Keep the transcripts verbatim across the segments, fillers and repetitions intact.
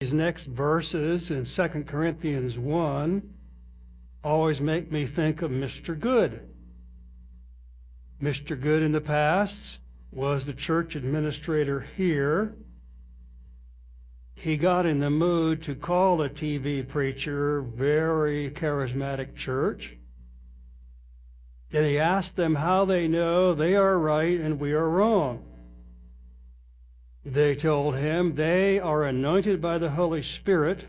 these next verses in Second Corinthians one always make me think of Mister Good. Mister Good in the past was the church administrator here. He got in the mood to call a T V preacher very charismatic church. And he asked them how they know they are right and we are wrong. They told him they are anointed by the Holy Spirit,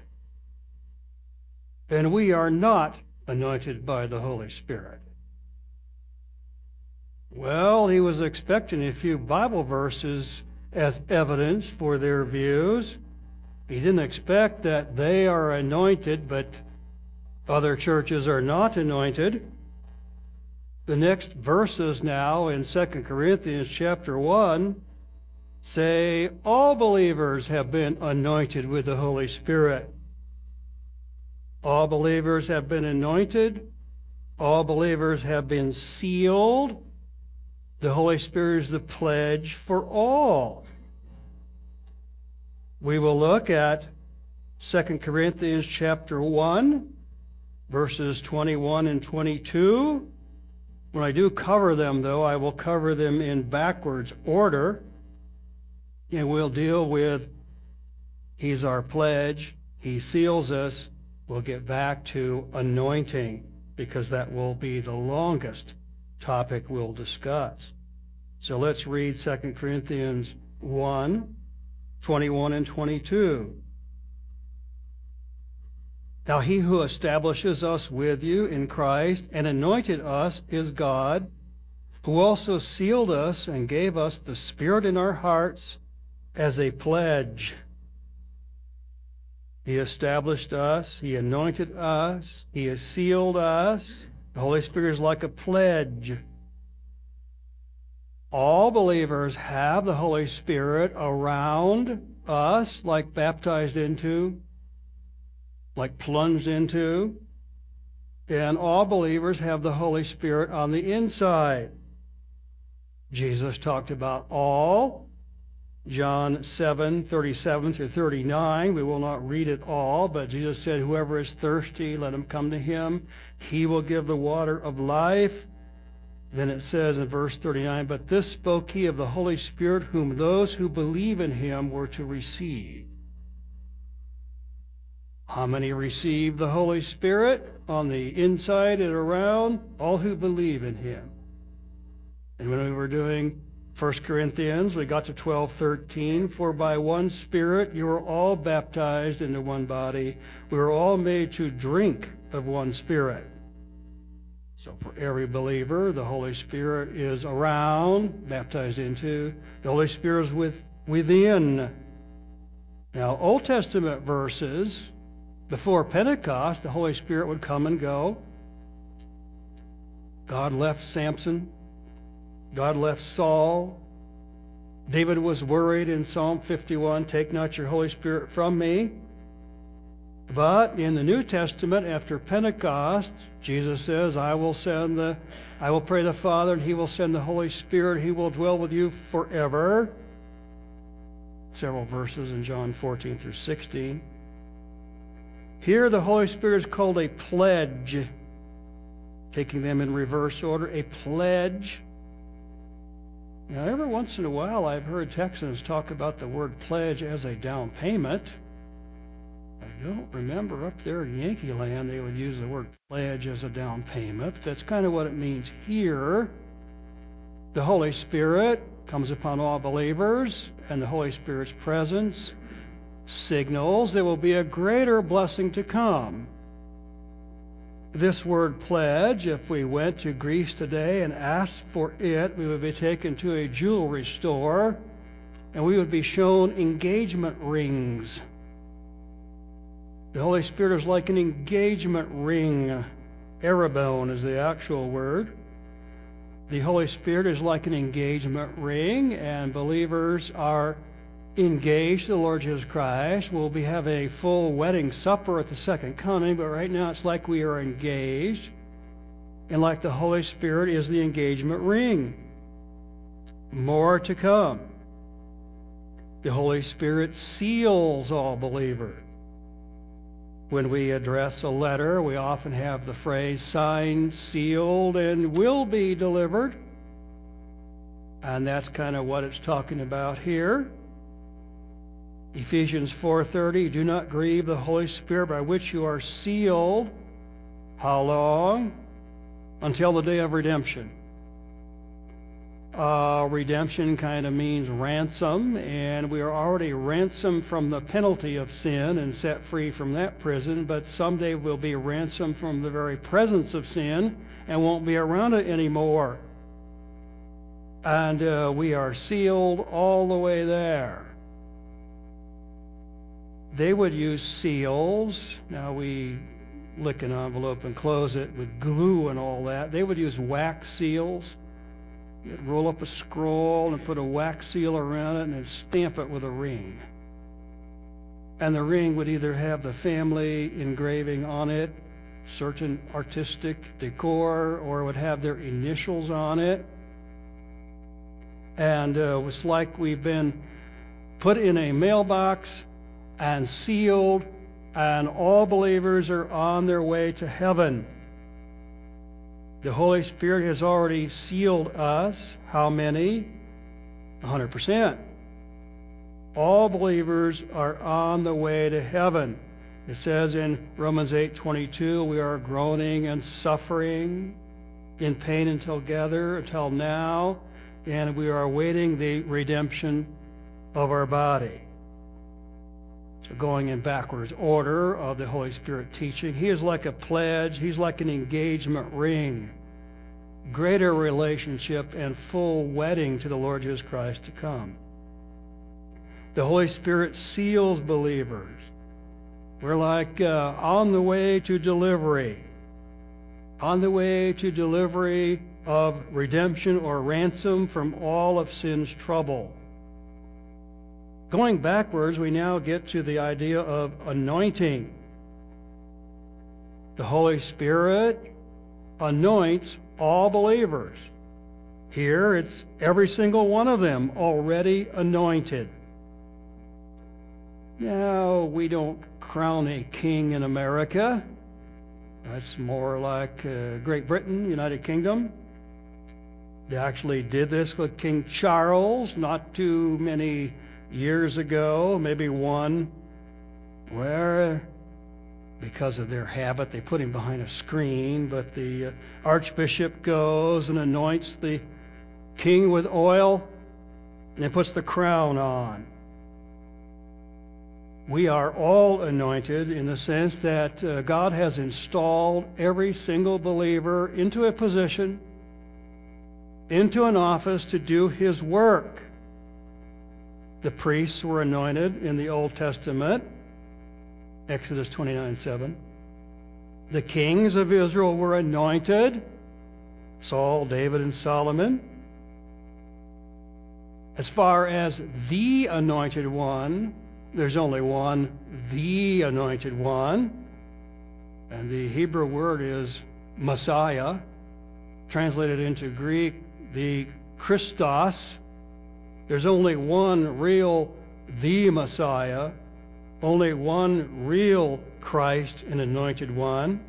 and we are not anointed by the Holy Spirit. Well, he was expecting a few Bible verses as evidence for their views. He didn't expect that they are anointed, but other churches are not anointed. The next verses now in Second Corinthians chapter one say all believers have been anointed with the Holy Spirit. All believers have been anointed. All believers have been sealed. The Holy Spirit is the pledge for all. We will look at Second Corinthians chapter one, verses twenty-one and twenty-two. When I do cover them, though, I will cover them in backwards order. And we'll deal with He's our pledge, He seals us. We'll get back to anointing, because that will be the longest topic we'll discuss. So let's read Second Corinthians one, twenty-one and twenty-two. Now he who establishes us with you in Christ and anointed us is God, who also sealed us and gave us the Spirit in our hearts as a pledge. He established us, He anointed us, He has sealed us. The Holy Spirit is like a pledge. All believers have the Holy Spirit around us, like baptized into, like plunged into. And all believers have the Holy Spirit on the inside. Jesus talked about all. John seven, thirty-seven through thirty-nine. We will not read it all, but Jesus said, whoever is thirsty, let him come to Him. He will give the water of life. Then it says in verse thirty-nine, but this spoke He of the Holy Spirit, whom those who believe in Him were to receive. How many receive the Holy Spirit? On the inside and around, all who believe in Him. And when we were doing First Corinthians, we got to twelve thirteen. For by one Spirit you are all baptized into one body. We are all made to drink of one Spirit. So for every believer, the Holy Spirit is around, baptized into. The Holy Spirit is with, within. Now, Old Testament verses, before Pentecost, the Holy Spirit would come and go. God left Samson. God left Saul. David was worried in Psalm fifty-one, take not your Holy Spirit from me. But in the New Testament, after Pentecost, Jesus says, I will send the, I will pray the Father, and He will send the Holy Spirit. He will dwell with you forever. Several verses in John fourteen through sixteen. Here the Holy Spirit is called a pledge. Taking them in reverse order, a pledge. Now, every once in a while, I've heard Texans talk about the word pledge as a down payment. I don't remember up there in Yankee land they would use the word pledge as a down payment. But that's kind of what it means here. The Holy Spirit comes upon all believers, and the Holy Spirit's presence signals there will be a greater blessing to come. This word pledge, if we went to Greece today and asked for it, we would be taken to a jewelry store and we would be shown engagement rings. The Holy Spirit is like an engagement ring. Arabone is the actual word. The Holy Spirit is like an engagement ring, and believers are engaged to the Lord Jesus Christ. We'll be having a full wedding supper at the second coming, but right now it's like we are engaged, and like the Holy Spirit is the engagement ring. More to come. The Holy Spirit seals all believers. When we address a letter, we often have the phrase signed, sealed, and will be delivered. And that's kind of what it's talking about here. Ephesians four thirty, do not grieve the Holy Spirit by which you are sealed. How long? Until the day of redemption. Uh, redemption kind of means ransom, and we are already ransomed from the penalty of sin and set free from that prison, but someday we'll be ransomed from the very presence of sin and won't be around it anymore. And uh, we are sealed all the way there. They would use seals. Now we lick an envelope and close it with glue and all that. They would use wax seals. You'd roll up a scroll and put a wax seal around it and then stamp it with a ring. And the ring would either have the family engraving on it, certain artistic decor, or it would have their initials on it. And uh, it was like we've been put in a mailbox and sealed, and all believers are on their way to heaven. The Holy Spirit has already sealed us. How many? one hundred percent. All believers are on the way to heaven. It says in Romans eight twenty-two, we are groaning and suffering in pain until together, until now, and we are awaiting the redemption of our body. So going in backwards order of the Holy Spirit teaching, He is like a pledge, He's like an engagement ring, greater relationship and full wedding to the Lord Jesus Christ to come. The Holy Spirit seals believers. We're like uh, on the way to delivery, on the way to delivery of redemption or ransom from all of sin's trouble. Going backwards, we now get to the idea of anointing. The Holy Spirit anoints all believers. Here, it's every single one of them already anointed. Now, we don't crown a king in America. That's more like uh, Great Britain, United Kingdom. They actually did this with King Charles not too many years ago, maybe one, where because of their habit they put him behind a screen, but the uh, archbishop goes and anoints the king with oil and then puts the crown on. We are all anointed in the sense that uh, God has installed every single believer into a position, into an office to do His work. The priests were anointed in the Old Testament, Exodus twenty-nine seven. The kings of Israel were anointed, Saul, David, and Solomon. As far as the anointed one, there's only one, the anointed one. And the Hebrew word is Messiah, translated into Greek, the Christos. There's only one real, the Messiah, only one real Christ and anointed one.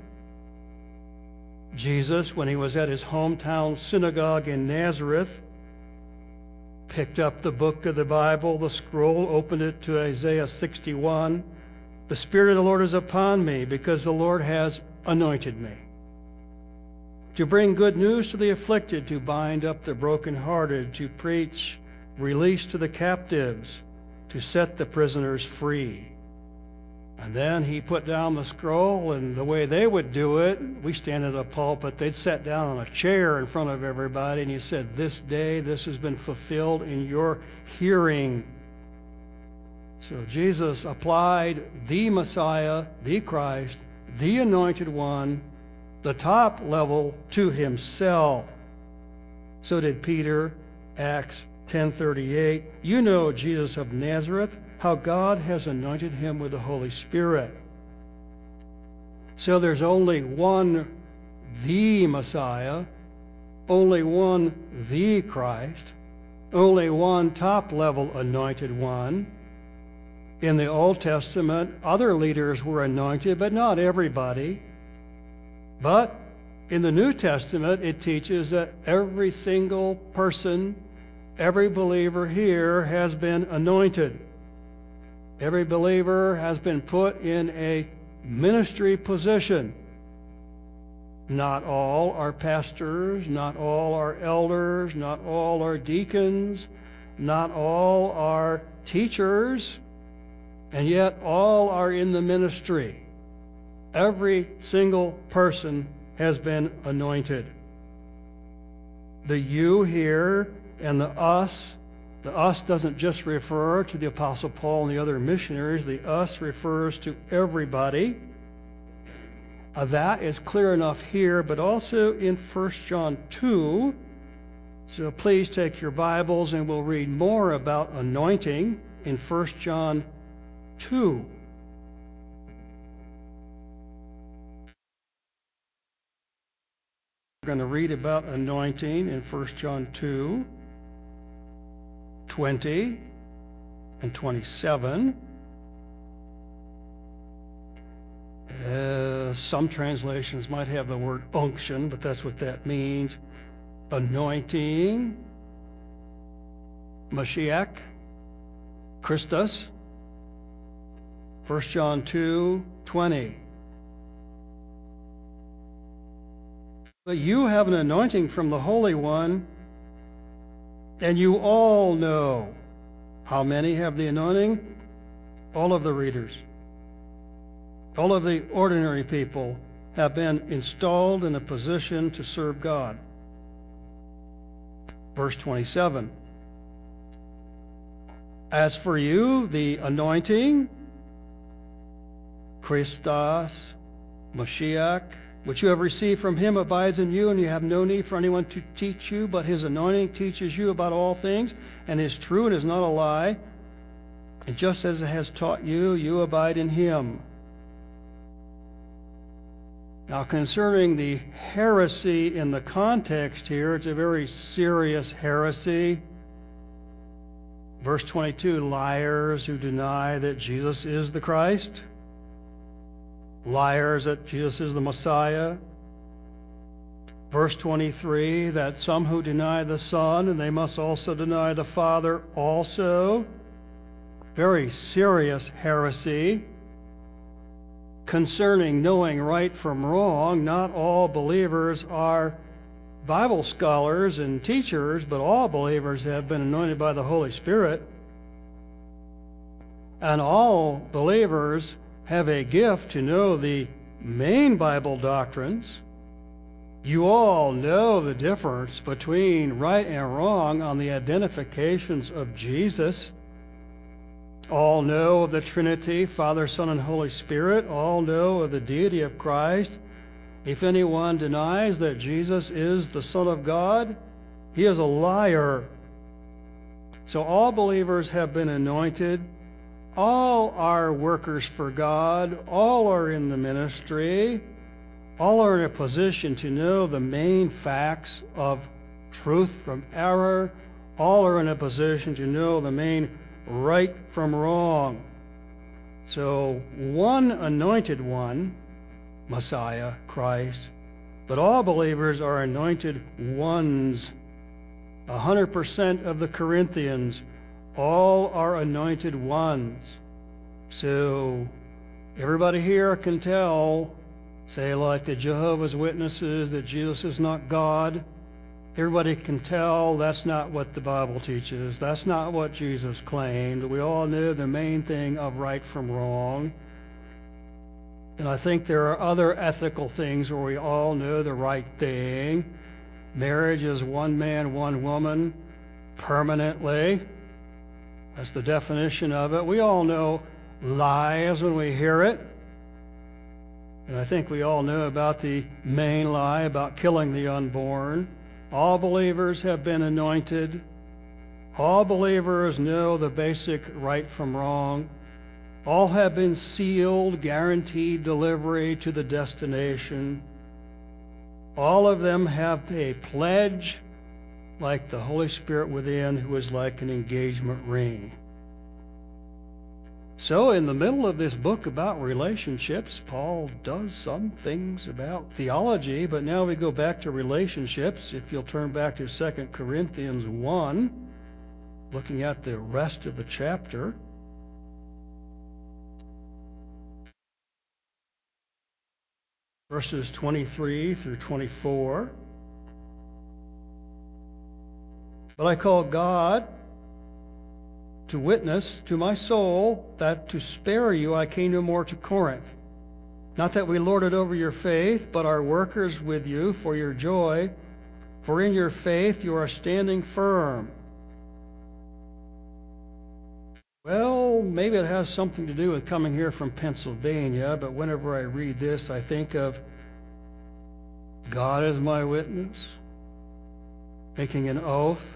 Jesus, when He was at His hometown synagogue in Nazareth, picked up the book of the Bible, the scroll, opened it to Isaiah sixty-one. The Spirit of the Lord is upon me, because the Lord has anointed me to bring good news to the afflicted, to bind up the brokenhearted, to preach release to the captives, to set the prisoners free. And then He put down the scroll, and the way they would do it, we stand at a pulpit, they'd sit down on a chair in front of everybody, and He said, this day this has been fulfilled in your hearing. So Jesus applied the Messiah, the Christ, the Anointed One, the top level, to Himself. So did Peter, Acts ten thirty-eight. You know Jesus of Nazareth, how God has anointed Him with the Holy Spirit. So there's only one, the Messiah, only one, the Christ, only one top-level anointed one, In the Old Testament, other leaders were anointed, but not everybody. But in the New Testament, it teaches that every single person, every believer here has been anointed. Every believer has been put in a ministry position. Not all are pastors, not all are elders, not all are deacons, not all are teachers, and yet all are in the ministry. Every single person has been anointed. The you here and the us, the us doesn't just refer to the Apostle Paul and the other missionaries. The us refers to everybody. Uh, that is clear enough here, but also in First John two. So please take your Bibles and we'll read more about anointing in First John two. We're going to read about anointing in First John two, twenty and twenty-seven. Uh, some translations might have the word unction, but that's what that means. Anointing, Mashiach, Christus. First John two, twenty. But you have an anointing from the Holy One, and you all know. How many have the anointing? All of the readers. All of the ordinary people have been installed in a position to serve God. Verse twenty-seven. As for you, the anointing, Christos, Mashiach, which you have received from him abides in you, and you have no need for anyone to teach you, but his anointing teaches you about all things, and is true and is not a lie. And just as it has taught you, you abide in him. Now, concerning the heresy in the context here, it's a very serious heresy. Verse twenty-two, liars who deny that Jesus is the Christ. Liars that Jesus is the Messiah. Verse twenty-three, that some who deny the Son, and they must also deny the Father also. Very serious heresy. Concerning knowing right from wrong, not all believers are Bible scholars and teachers, but all believers have been anointed by the Holy Spirit. And all believers have a gift to know the main Bible doctrines. You all know the difference between right and wrong on the identifications of Jesus. All know of the Trinity, Father, Son, and Holy Spirit. All know of the deity of Christ. If anyone denies that Jesus is the Son of God, he is a liar. So all believers have been anointed. All are workers for God. All are in the ministry. All are in a position to know the main facts of truth from error. All are in a position to know the main right from wrong. So one anointed one, Messiah, Christ, but all believers are anointed ones. A hundred percent of the Corinthians, all are anointed ones. So everybody here can tell, say like the Jehovah's Witnesses, that Jesus is not God. Everybody can tell that's not what the Bible teaches. That's not what Jesus claimed. We all know the main thing of right from wrong. And I think there are other ethical things where we all know the right thing. Marriage is one man, one woman, permanently. That's the definition of it. We all know lies when we hear it. And I think we all know about the main lie about killing the unborn. All believers have been anointed. All believers know the basic right from wrong. All have been sealed, guaranteed delivery to the destination. All of them have a pledge like the Holy Spirit within, who is like an engagement ring. So in the middle of this book about relationships, Paul does some things about theology, but now we go back to relationships. If you'll turn back to Second Corinthians one, looking at the rest of the chapter. Verses twenty-three through twenty-four. But I call God to witness to my soul that to spare you I came no more to Corinth. Not that we lord it over your faith, but are workers with you for your joy. For in your faith you are standing firm. Well, maybe it has something to do with coming here from Pennsylvania, but whenever I read this, I think of God as my witness, making an oath.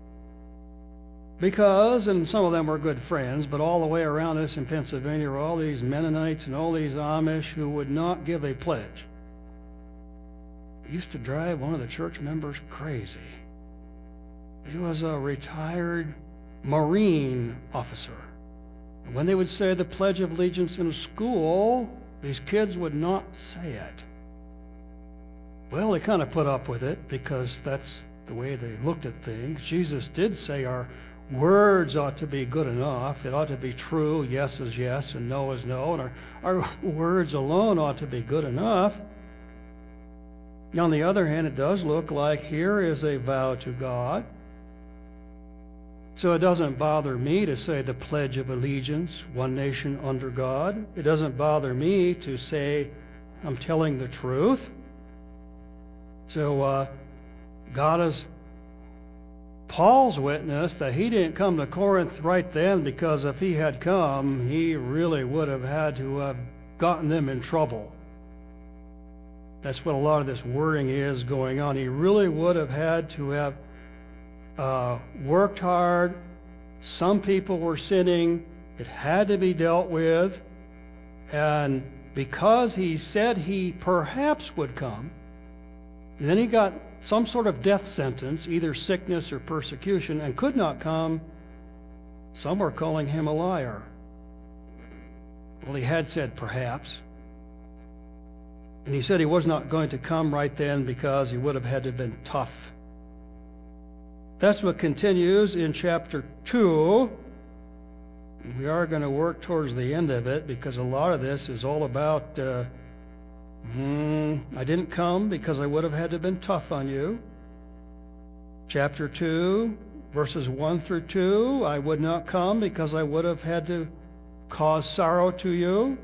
Because, and some of them were good friends, but all the way around us in Pennsylvania were all these Mennonites and all these Amish who would not give a pledge. It used to drive one of the church members crazy. He was a retired Marine officer. And when they would say the Pledge of Allegiance in school, these kids would not say it. Well, they kind of put up with it because that's the way they looked at things. Jesus did say our words ought to be good enough. It ought to be true. Yes is yes and no is no. And our, our words alone ought to be good enough. On the other hand, it does look like here is a vow to God. So it doesn't bother me to say the Pledge of Allegiance, one nation under God. It doesn't bother me to say I'm telling the truth. So uh, God is Paul's witness that he didn't come to Corinth right then, because if he had come, he really would have had to have gotten them in trouble. That's what a lot of this worrying is going on. He really would have had to have uh, worked hard. Some people were sinning. It had to be dealt with. And because he said he perhaps would come, then he got some sort of death sentence, either sickness or persecution, and could not come. Some were calling him a liar. Well, he had said perhaps. And he said he was not going to come right then because he would have had to have been tough. That's what continues in chapter two. We are going to work towards the end of it because a lot of this is all about uh, mm, I didn't come because I would have had to have been tough on you. Chapter two, verses one through two, I would not come because I would have had to cause sorrow to you.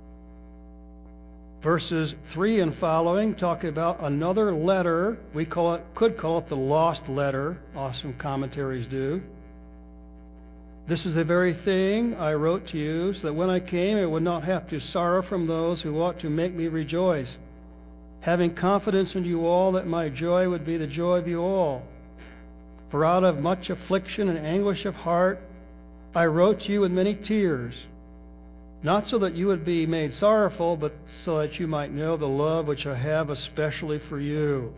Verses three and following talk about another letter. We call it, could call it the lost letter. Awesome commentaries do. This is the very thing I wrote to you, so that when I came I would not have to sorrow from those who ought to make me rejoice, having confidence in you all that my joy would be the joy of you all. For out of much affliction and anguish of heart I wrote to you with many tears, not so that you would be made sorrowful, but so that you might know the love which I have especially for you.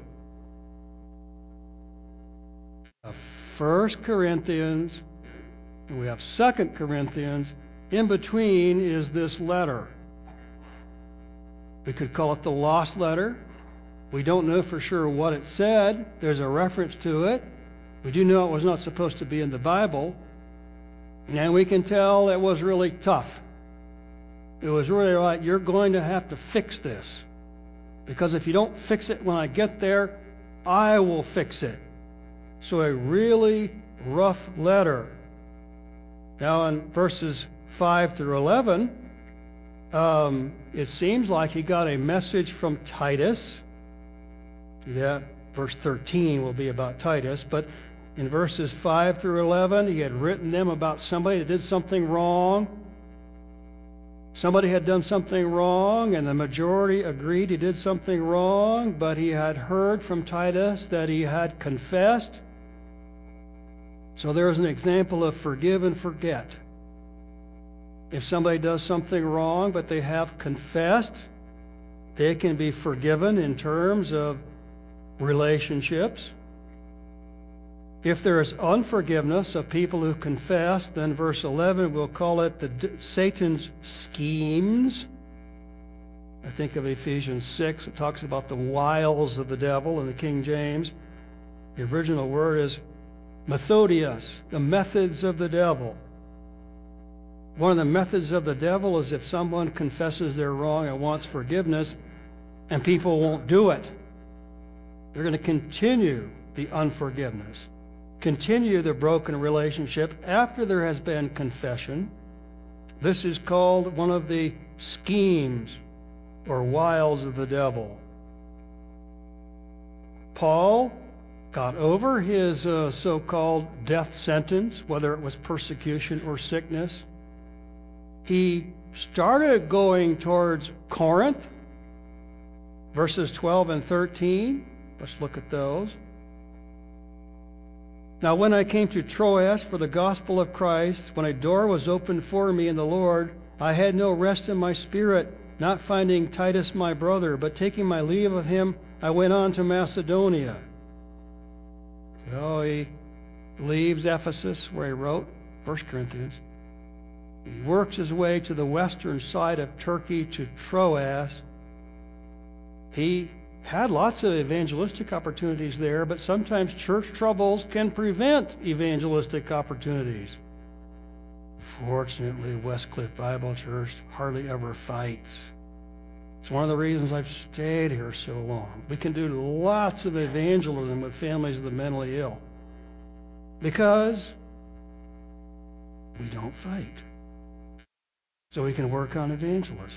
First Corinthians, and we have Second Corinthians. In between is this letter. We could call it the lost letter. We don't know for sure what it said. There's a reference to it. We do know it was not supposed to be in the Bible. And we can tell it was really tough. It was really like, you're going to have to fix this. Because if you don't fix it when I get there, I will fix it. So a really rough letter. Now in verses five through eleven, um, it seems like he got a message from Titus. Yeah, verse thirteen will be about Titus. But in verses five through eleven, he had written them about somebody that did something wrong. Somebody had done something wrong, and the majority agreed he did something wrong, but he had heard from Titus that he had confessed. So there is an example of forgive and forget. If somebody does something wrong, but they have confessed, they can be forgiven in terms of relationships. If there is unforgiveness of people who confess, then verse eleven, we'll call it the Satan's schemes. I think of Ephesians six. It talks about the wiles of the devil in the King James. The original word is methodios, the methods of the devil. One of the methods of the devil is if someone confesses they're wrong and wants forgiveness, and people won't do it, they're going to continue the unforgiveness, continue the broken relationship after there has been confession. This is called one of the schemes or wiles of the devil. Paul got over his uh, so-called death sentence, whether it was persecution or sickness. He started going towards Corinth, verses twelve and thirteen. Let's look at those. Now when I came to Troas for the gospel of Christ, when a door was opened for me in the Lord, I had no rest in my spirit, not finding Titus my brother, but taking my leave of him, I went on to Macedonia. So he leaves Ephesus, where he wrote First Corinthians. He works his way to the western side of Turkey to Troas. He had lots of evangelistic opportunities there, but sometimes church troubles can prevent evangelistic opportunities. Fortunately, Westcliff Bible Church hardly ever fights. It's one of the reasons I've stayed here so long. We can do lots of evangelism with families of the mentally ill because we don't fight. So we can work on evangelism.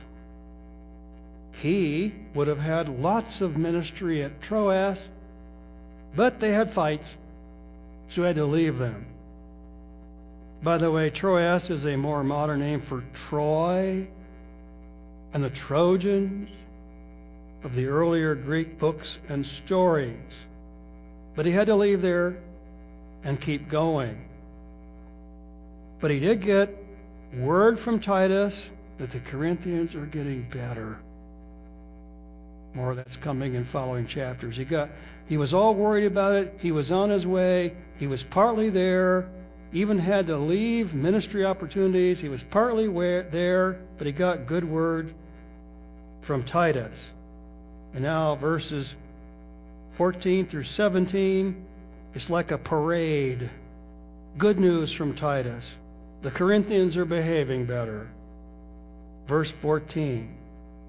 He would have had lots of ministry at Troas, but they had fights, so he had to leave them. By the way, Troas is a more modern name for Troy and the Trojans of the earlier Greek books and stories. But he had to leave there and keep going. But he did get word from Titus that the Corinthians are getting better. More of that's coming in following chapters. He got, he was all worried about it. He was on his way. He was partly there. Even had to leave ministry opportunities. He was partly where, there, but he got good word from Titus. And now verses fourteen through seventeen, it's like a parade. Good news from Titus. The Corinthians are behaving better. Verse fourteen.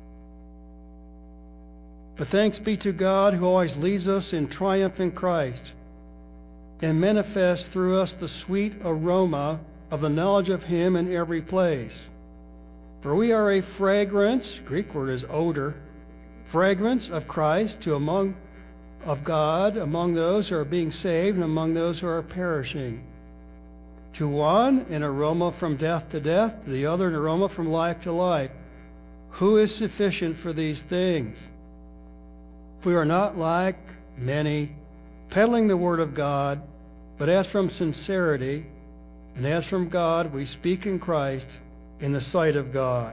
But thanks be to God who always leads us in triumph in Christ and manifests through us the sweet aroma of the knowledge of Him in every place. For we are a fragrance, Greek word is odor, fragrance of Christ to among of God among those who are being saved and among those who are perishing. To one, an aroma from death to death, to the other, an aroma from life to life. Who is sufficient for these things? If we are not like many, peddling the word of God, but as from sincerity, and as from God, we speak in Christ in the sight of God.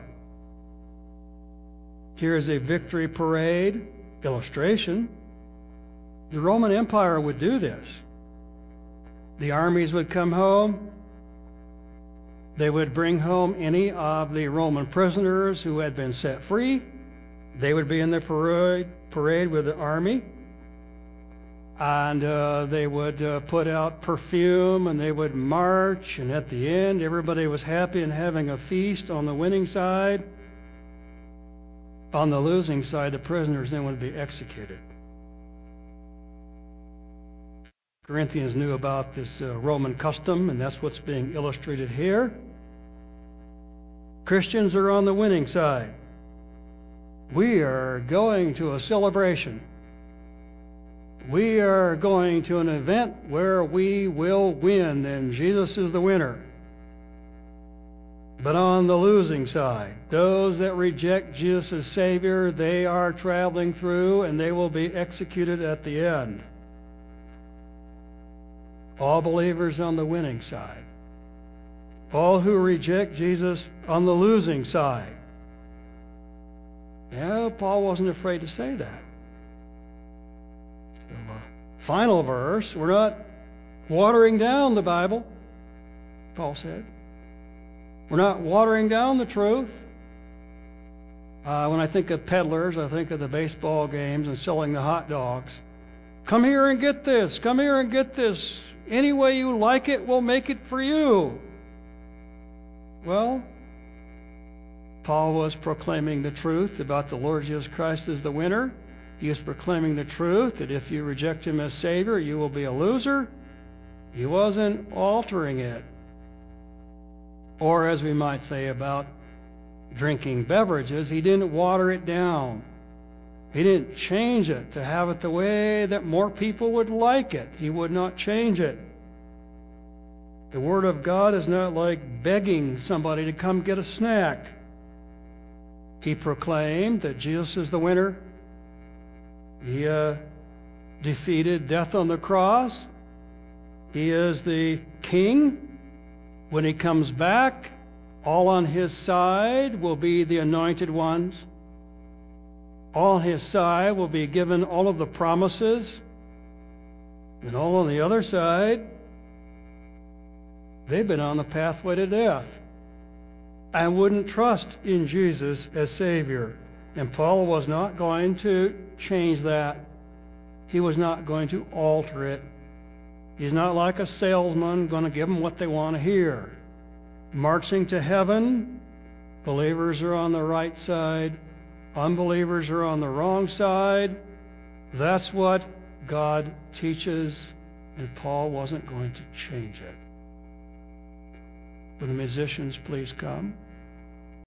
Here is a victory parade illustration. The Roman Empire would do this. The armies would come home. They would bring home any of the Roman prisoners who had been set free. They would be in the parade, parade with the army. And uh, they would uh, put out perfume, and they would march. And at the end, everybody was happy and having a feast on the winning side. On the losing side, the prisoners then would be executed. Corinthians knew about this uh, Roman custom, and that's what's being illustrated here. Christians are on the winning side. We are going to a celebration. We are going to an event where we will win, and Jesus is the winner. But on the losing side, those that reject Jesus as Savior, they are traveling through, and they will be executed at the end. All believers on the winning side. All who reject Jesus on the losing side. Yeah, Paul wasn't afraid to say that. So, uh, final verse. We're not watering down the Bible, Paul said. We're not watering down the truth. Uh, when I think of peddlers, I think of the baseball games and selling the hot dogs. Come here and get this. Come here and get this. Any way you like it, we'll make it for you. Well, Paul was proclaiming the truth about the Lord Jesus Christ as the winner. He was proclaiming the truth that if you reject him as Savior, you will be a loser. He wasn't altering it. Or as we might say about drinking beverages, he didn't water it down. He didn't change it to have it the way that more people would like it. He would not change it. The Word of God is not like begging somebody to come get a snack. He proclaimed that Jesus is the winner. He uh, defeated death on the cross. He is the King. When he comes back, all on his side will be the anointed ones. All on his side will be given all of the promises. And all on the other side, they've been on the pathway to death. I wouldn't trust in Jesus as Savior. And Paul was not going to change that. He was not going to alter it. He's not like a salesman going to give them what they want to hear. Marching to heaven, believers are on the right side. Unbelievers are on the wrong side. That's what God teaches, and Paul wasn't going to change it. Will the musicians please come?